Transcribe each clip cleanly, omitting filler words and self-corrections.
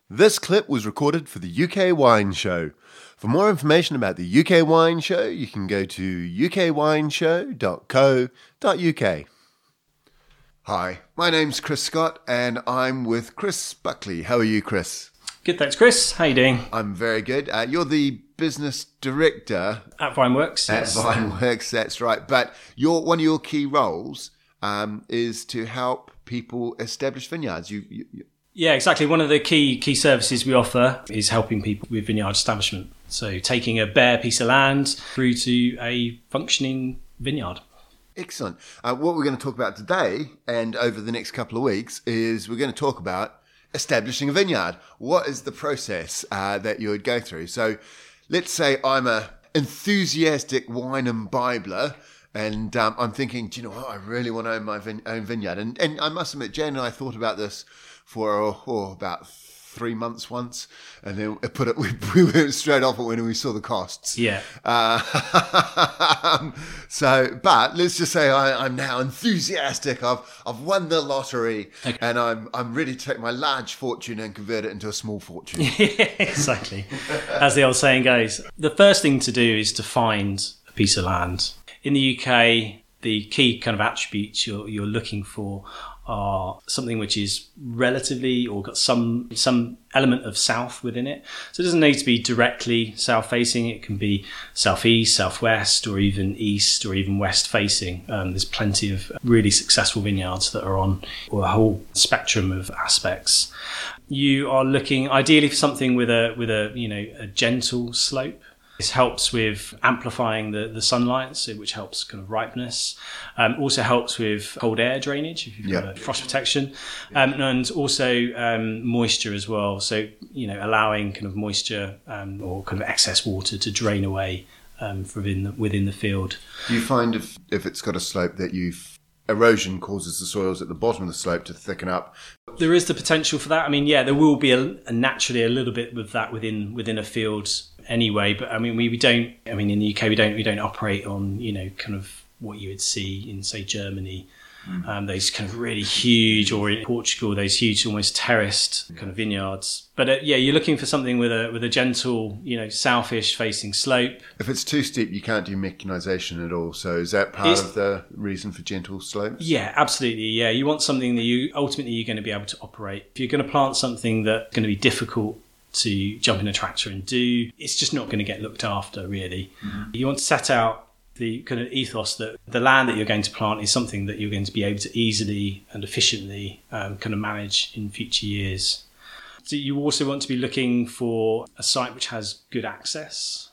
This clip was recorded for the UK Wine Show. For more information about the UK Wine Show, you can go to ukwineshow.co.uk. Hi, my name's Chris Scott and I'm with Chris Buckley. How are you, Chris? Good, thanks, Chris. How you doing? I'm very good. You're the business director at Vineworks. At Vineworks, that's right. But one of your key roles is to help people establish vineyards. Yeah, exactly. One of the key services we offer is helping people with vineyard establishment. So taking a bare piece of land through to a functioning vineyard. Excellent. What we're going to talk about today and over the next couple of weeks is we're going to talk about establishing a vineyard. What is the process that you would go through? So let's say I'm a enthusiastic wine imbibler and I'm thinking, do you know what? I really want to own my own vineyard. And I must admit, Jan and I thought about this for about 3 months once, and then we went straight off it when we saw the costs. Yeah. But let's just say I'm now enthusiastic. I've won the lottery, okay. And I'm ready to take my large fortune and convert it into a small fortune. Yeah, exactly. As the old saying goes, the first thing to do is to find a piece of land. In the UK, the key kind of attributes you're looking for are something which is relatively or got some element of south within it. So it doesn't need to be directly south facing. It can be southeast, southwest, or even east or even west facing. There's plenty of really successful vineyards that are on a whole spectrum of aspects. You are looking ideally for something with a gentle slope. This helps with amplifying the sunlight, which helps kind of ripeness. Also helps with cold air drainage, if you've got frost protection, and also moisture as well. So, allowing kind of moisture or kind of excess water to drain away within the field. Do you find if it's got a slope that erosion causes the soils at the bottom of the slope to thicken up? There is the potential for that. I mean, there will be naturally a little bit of that within a field anyway, but I mean we don't. I mean, in the UK we don't operate on kind of what you would see in, say, Germany, those kind of really huge, or in Portugal those huge almost terraced kind of vineyards. But you're looking for something with a gentle, southish facing slope. If it's too steep, you can't do mechanisation at all. So is that part of the reason for gentle slopes? Yeah, absolutely. Yeah, you want something that you're going to be able to operate. If you're going to plant something that's going to be difficult to jump in a tractor and do, it's just not going to get looked after, really. Mm-hmm. You want to set out the kind of ethos that the land that you're going to plant is something that you're going to be able to easily and efficiently kind of manage in future years. So you also want to be looking for a site which has good access.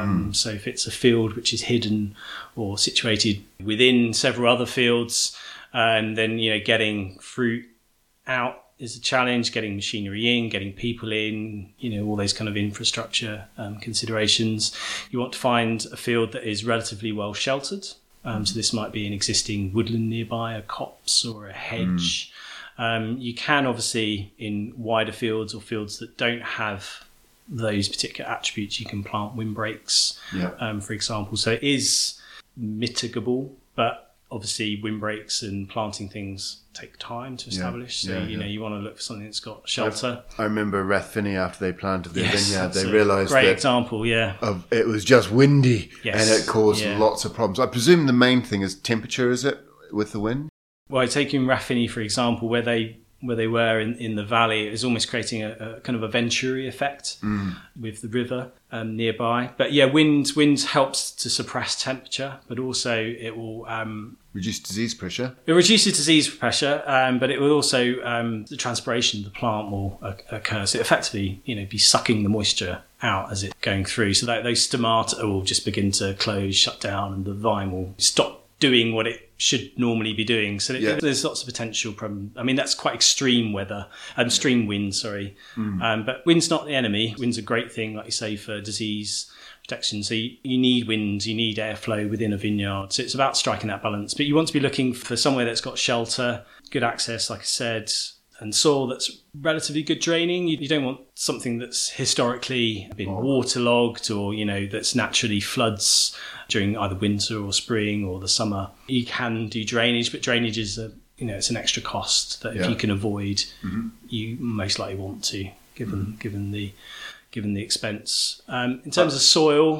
So if it's a field which is hidden or situated within several other fields, and then getting fruit out is a challenge, getting machinery in, getting people in, all those kind of infrastructure considerations. You want to find a field that is relatively well sheltered. So this might be an existing woodland nearby, a copse or a hedge. You can obviously, in wider fields or fields that don't have those particular attributes, you can plant windbreaks, for example. So it is mitigable, but obviously windbreaks and planting things take time to establish. You want to look for something that's got shelter. I remember Rathfinny, after they planted their vineyard, they realised great example, it was just windy and it caused lots of problems. I presume the main thing is temperature, is it, with the wind? Well, taking Rathfinny, for example, where they were in the valley, it was almost creating a kind of a Venturi effect with the river nearby. But wind helps to suppress temperature, but also it will reduce disease pressure. It reduces disease pressure, but it will also the transpiration of the plant will occur. So it effectively, be sucking the moisture out as it's going through. So that those stomata will just begin to close, shut down, and the vine will stop doing what it should normally be doing. So there's lots of potential problem. I mean, that's quite extreme weather, extreme wind, sorry. But wind's not the enemy. Wind's a great thing, like you say, for disease protection. So you need wind, you need airflow within a vineyard. So it's about striking that balance. But you want to be looking for somewhere that's got shelter, good access, like I said, and soil that's relatively good draining. You don't want something that's historically been waterlogged or, that's naturally floods during either winter or spring or the summer. You can do drainage, but drainage is it's an extra cost that if you can avoid, you most likely want to given the expense. In terms of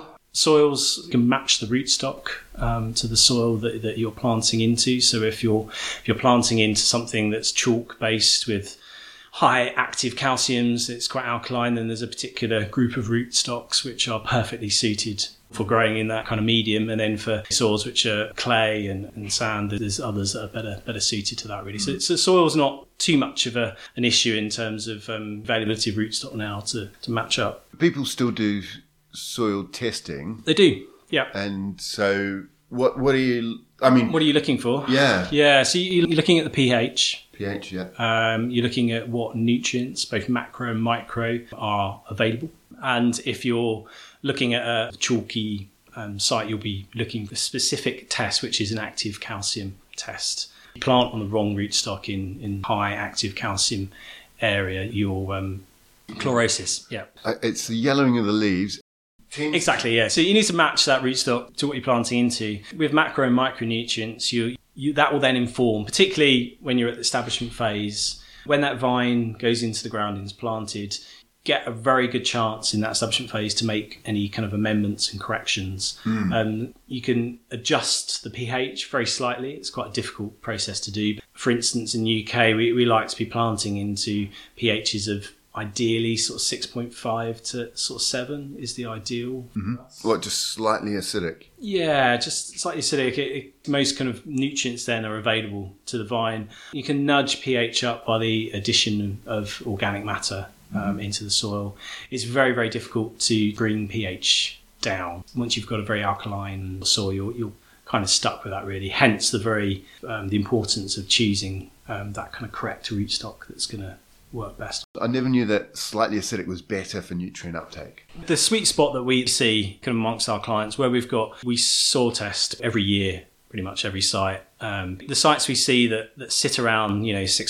soils can match the rootstock to the soil that you're planting into. So if you're planting into something that's chalk based with high active calciums, it's quite alkaline, then there's a particular group of rootstocks which are perfectly suited for growing in that kind of medium. And then for soils which are clay and sand, there's others that are better suited to that, really. So soil's not too much of an issue in terms of availability of rootstock now to match up. People still do soil testing. They do, yeah. And so what are you, I mean... What are you looking for? Yeah. Yeah, so you're looking at the pH. pH, yeah. You're looking at what nutrients, both macro and micro, are available. And if you're looking at a chalky site, you'll be looking for a specific test, which is an active calcium test. You plant on the wrong rootstock in high active calcium area, you'll chlorosis, yeah. It's the yellowing of the leaves. Exactly, yeah. So you need to match that rootstock to what you're planting into. With macro and micronutrients, that will then inform, particularly when you're at the establishment phase, when that vine goes into the ground and is planted, get a very good chance in that establishment phase to make any kind of amendments and corrections. You can adjust the pH very slightly. It's quite a difficult process to do. For instance, in the UK, we like to be planting into pHs of ideally sort of 6.5 to sort of 7 is the ideal. What, just slightly acidic? Yeah, just slightly acidic. Most kind of nutrients then are available to the vine. You can nudge pH up by the addition of organic matter into the soil. It's very, very difficult to bring pH down. Once you've got a very alkaline soil, you're kind of stuck with that, really. Hence the importance of choosing that kind of correct rootstock that's going to work best. I never knew that slightly acidic was better for nutrient uptake. The sweet spot that we see kind of amongst our clients, where we soil test every year, pretty much every site. The sites we see that sit around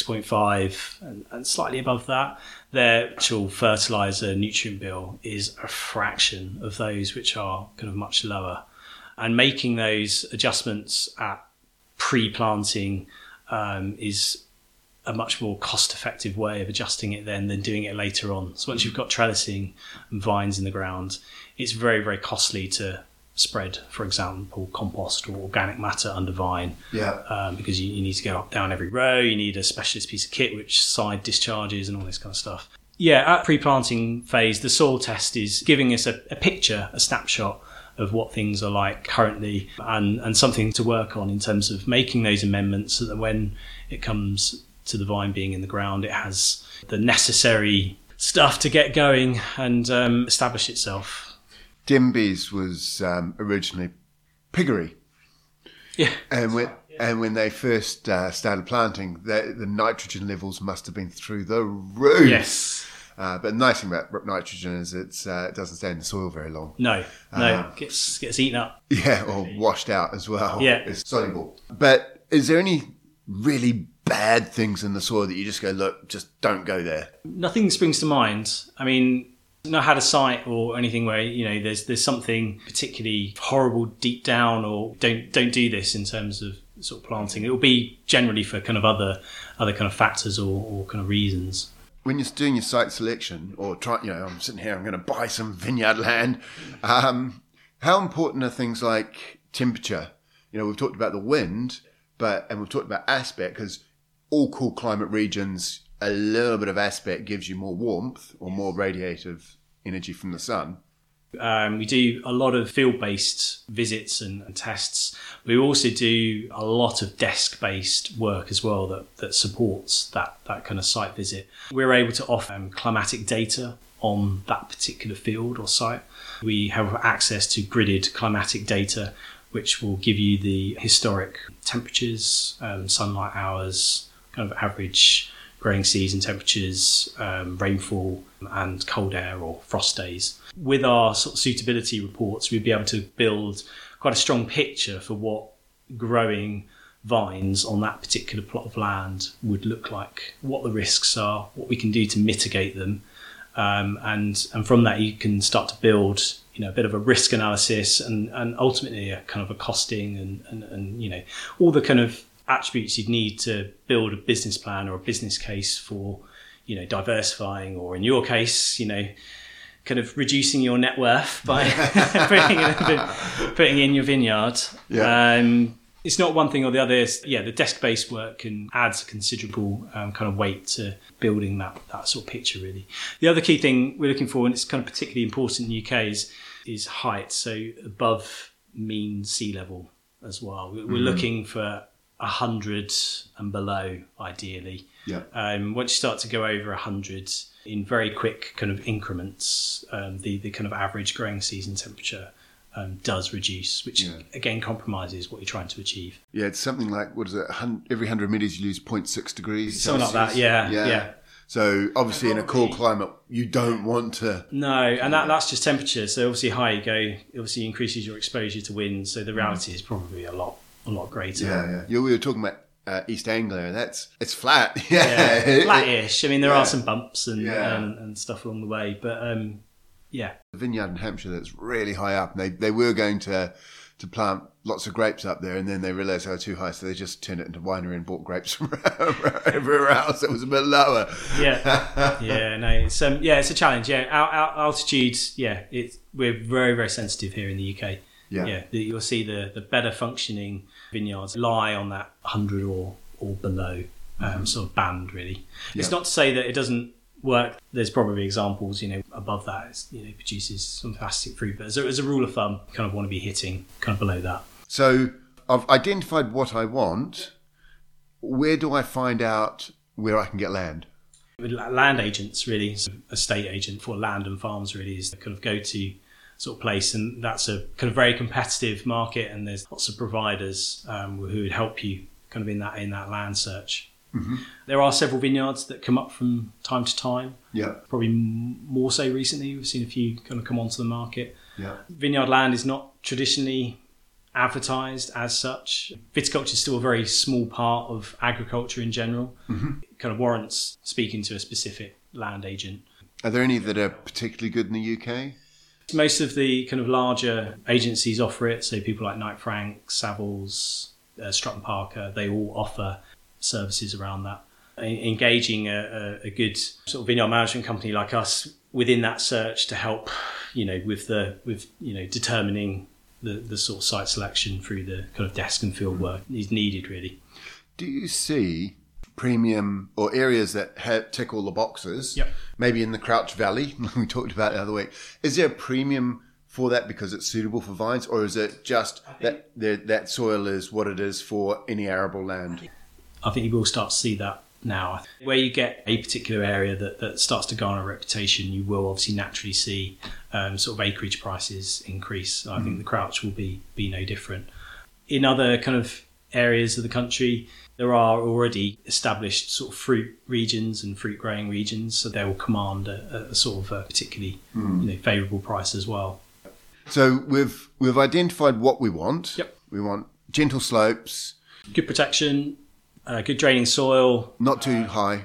6.5 and slightly above that, their actual fertilizer nutrient bill is a fraction of those which are kind of much lower. And making those adjustments at pre-planting is a much more cost-effective way of adjusting it than doing it later on. So once you've got trellising and vines in the ground, it's very, very costly to spread, for example, compost or organic matter under vine. Yeah. Because you need to go up down every row. You need a specialist piece of kit which side discharges and all this kind of stuff. Yeah, at pre-planting phase, the soil test is giving us a picture, a snapshot of what things are like currently, and something to work on in terms of making those amendments so that when it comes to the vine being in the ground, it has the necessary stuff to get going and establish itself. Denbies was originally piggery. Yeah. And when they first started planting, the nitrogen levels must have been through the roof. Yes. But the nice thing about nitrogen is it doesn't stay in the soil very long. No, gets eaten up. Yeah, or washed out as well. Yeah. It's soluble. But is there any really bad things in the soil that you just go, look, just don't go there? Nothing springs to mind. I mean, I've not had a site or anything where there's something particularly horrible deep down, or don't do this in terms of sort of planting. It will be generally for kind of other kind of factors or kind of reasons. When you're doing your site selection, or I'm sitting here, I'm going to buy some vineyard land. How important are things like temperature? We've talked about the wind, and we've talked about aspect, because all cool climate regions, a little bit of aspect gives you more warmth or more radiative energy from the sun. We do a lot of field-based visits and tests. We also do a lot of desk-based work as well that supports that kind of site visit. We're able to offer climatic data on that particular field or site. We have access to gridded climatic data, which will give you the historic temperatures, sunlight hours, kind of average growing season temperatures, rainfall and cold air or frost days. With our sort of suitability reports, we'd be able to build quite a strong picture for what growing vines on that particular plot of land would look like, what the risks are, what we can do to mitigate them. And from that, you can start to build a bit of a risk analysis and ultimately a kind of a costing and all the kind of attributes you'd need to build a business plan or a business case for diversifying, or in your case, kind of reducing your net worth by putting in your vineyard. It's not one thing or the other. The desk-based work can add considerable kind of weight to building that sort of picture, really. The other key thing we're looking for, and it's kind of particularly important in the UK, is height, so above mean sea level as well. We're looking for 100 and below, ideally. Once you start to go over 100 in very quick kind of increments, the kind of average growing season temperature does reduce, which again compromises what you're trying to achieve. It's something like, what is it, every 100 metres you lose 0.6 degrees something Celsius. Like that. Yeah. So obviously in a cool climate you don't want to... No, and that's just temperature. So obviously higher you go, obviously increases your exposure to wind, so the reality is probably a lot greater. We were talking about East Anglia, it's flat. Flat-ish. I mean, there are some bumps and stuff along the way, but the vineyard in Hampshire that's really high up. They were going to plant lots of grapes up there, and then they realised they were too high, so they just turned it into winery and bought grapes from everywhere else that was a bit lower. It's a challenge. Our altitude. We're very, very sensitive here in the UK. You'll see the better functioning vineyards lie on that 100 or below sort of band, really. It's not to say that it doesn't work. There's probably examples, above that, produces some fantastic fruit, but as a rule of thumb, you kind of want to be hitting kind of below that. So I've identified what I want. Where do I find out where I can get land? With land agents, really, so estate agent for land and farms, really, is the kind of go-to sort of place, and that's a kind of very competitive market, and there's lots of providers who would help you kind of in that land search. There are several vineyards that come up from time to time. Probably more so recently. We've seen a few kind of come onto the market. Vineyard land is not traditionally advertised as such. Viticulture is still a very small part of agriculture in general. It kind of warrants speaking to a specific land agent. Are there any that are particularly good in the UK? Most of the kind of larger agencies offer it, so people like Knight Frank, Savills, Stratton Parker, they all offer services around that. Engaging a good sort of vineyard management company like us within that search to help, with determining the sort of site selection through the kind of desk and field work is needed, really. Do you see premium or areas that tick all the boxes? Maybe in the Crouch Valley, we talked about the other week. Is there a premium for that because it's suitable for vines, or is it just that soil is what it is for any arable land? I think you will start to see that now. Where you get a particular area that starts to garner a reputation, you will obviously naturally see sort of acreage prices increase. I think the Crouch will be no different. In other kind of areas of the country, there are already established sort of fruit regions and fruit growing regions, so they will command a sort of a particularly favourable price as well. So we've identified what we want. We want gentle slopes, good protection, good draining soil, not too high,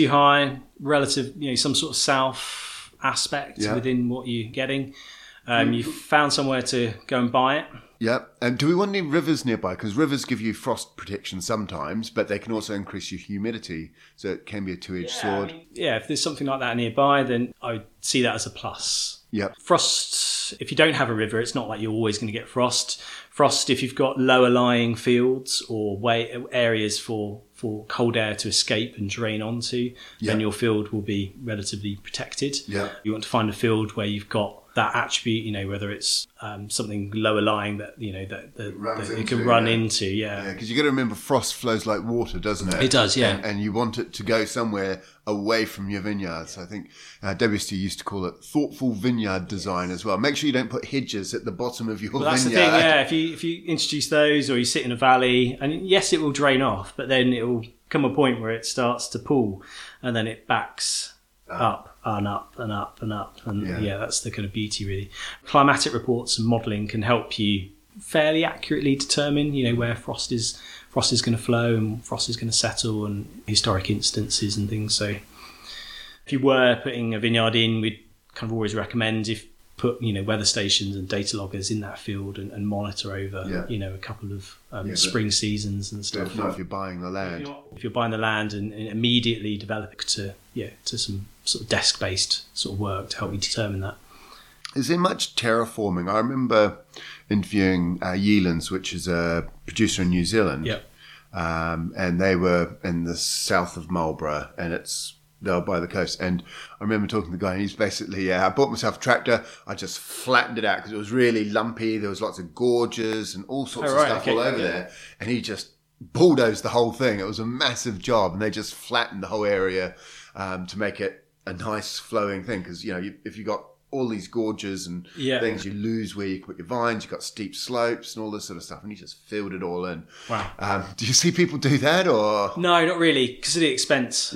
relative, some sort of south aspect within what you're getting. You've found somewhere to go and buy it. And do we want any rivers nearby? Because rivers give you frost protection sometimes, but they can also increase your humidity, so it can be a two-edged sword. If there's something like that nearby, then I would see that as a plus. Frost, if you don't have a river, it's not like you're always going to get frost. Frost, if you've got lower lying fields or areas for cold air to escape and drain onto, then your field will be relatively protected. You want to find a field where you've got that attribute, whether it's something lower lying that it can run into. Because you got to remember, frost flows like water, doesn't it? It does, and you want it to go somewhere away from your vineyards. I think WST used to call it thoughtful vineyard design as well. Make sure you don't put hedges at the bottom of your vineyard. That's the thing. If you introduce those, or you sit in a valley, and yes, it will drain off, but then it will come a point where it starts to pool, and then it backs up and up and up and up, and that's the kind of beauty, really. Climatic reports and modelling can help you fairly accurately determine where frost is going to flow and frost is going to settle, and historic instances and things. So if you were putting a vineyard in, we'd kind of always recommend, if put weather stations and data loggers in that field and monitor over a couple of spring seasons and stuff. If you're buying the land, if you're buying the land and immediately develop it to some sort of desk-based sort of work to help you determine that. Is there much terraforming? I remember interviewing Yealands, which is a producer in New Zealand, and they were in the south of Marlborough, and they were by the coast. And I remember talking to the guy, and he's basically, I bought myself a tractor. I just flattened it out because it was really lumpy. There was lots of gorges and all sorts of stuff all over there. And he just bulldozed the whole thing. It was a massive job, and they just flattened the whole area to make it a nice flowing thing. Because, if you got all these gorges and things, you lose where you put your vines. You've got steep slopes and all this sort of stuff, and he just filled it all in. Wow. Do you see people do that, or no? Not really, because of the expense.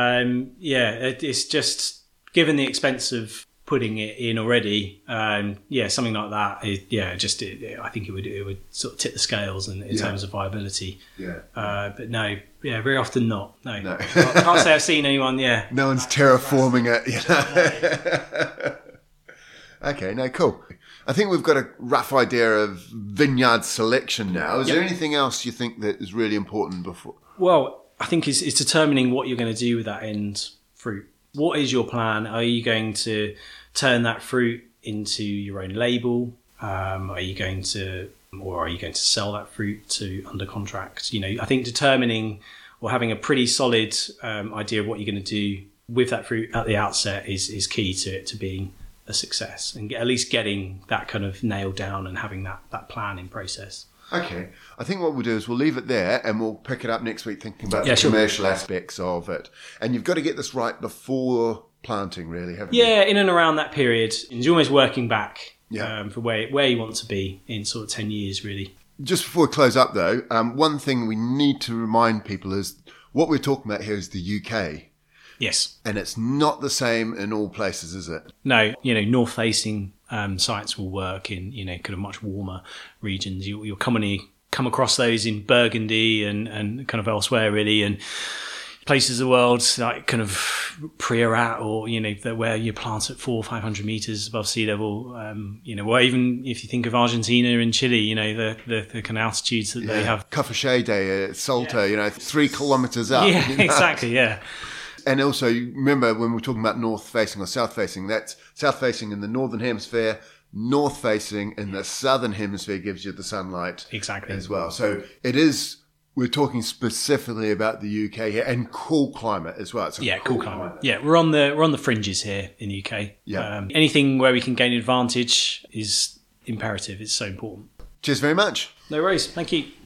It's just given the expense of putting it in already. Something like that. I think it would sort of tip the scales in terms of viability. But no. Yeah, very often not. No. Can't say I've seen anyone. No one's terraforming it. Okay, no, cool. I think we've got a rough idea of vineyard selection now. Is there anything else you think that is really important before? Well, I think it's determining what you're going to do with that end fruit. What is your plan? Are you going to turn that fruit into your own label? Are you going to sell that fruit to under contract? I think determining or having a pretty solid idea of what you're going to do with that fruit at the outset is key to it to being a success, and at least getting that kind of nailed down and having that plan in process. Okay. I think what we'll do is we'll leave it there and we'll pick it up next week thinking about the commercial aspects of it. And you've got to get this right before planting, really, haven't you? Yeah, in and around that period. And you're almost working back for where you want to be in sort of 10 years, really. Just before we close up, though, one thing we need to remind people is what we're talking about here is the UK. Yes. And it's not the same in all places, is it? No, north-facing sites will work in, kind of much warmer regions. You'll commonly come across those in Burgundy and kind of elsewhere, really, and places of the world like kind of Priorat or, where you plant at 400 or 500 meters above sea level, or even if you think of Argentina and Chile, the kind of altitudes that they have. Cafayate, Salto, 3 kilometers up. Yeah, exactly, yeah. And also, remember when we're talking about north-facing or south-facing, that's south-facing in the northern hemisphere, north-facing in the southern hemisphere gives you the sunlight as well. So we're talking specifically about the UK here, and cool climate as well. It's a cool climate. Yeah, we're on the fringes here in the UK. Yeah. Anything where we can gain advantage is imperative. It's so important. Cheers very much. No worries. Thank you.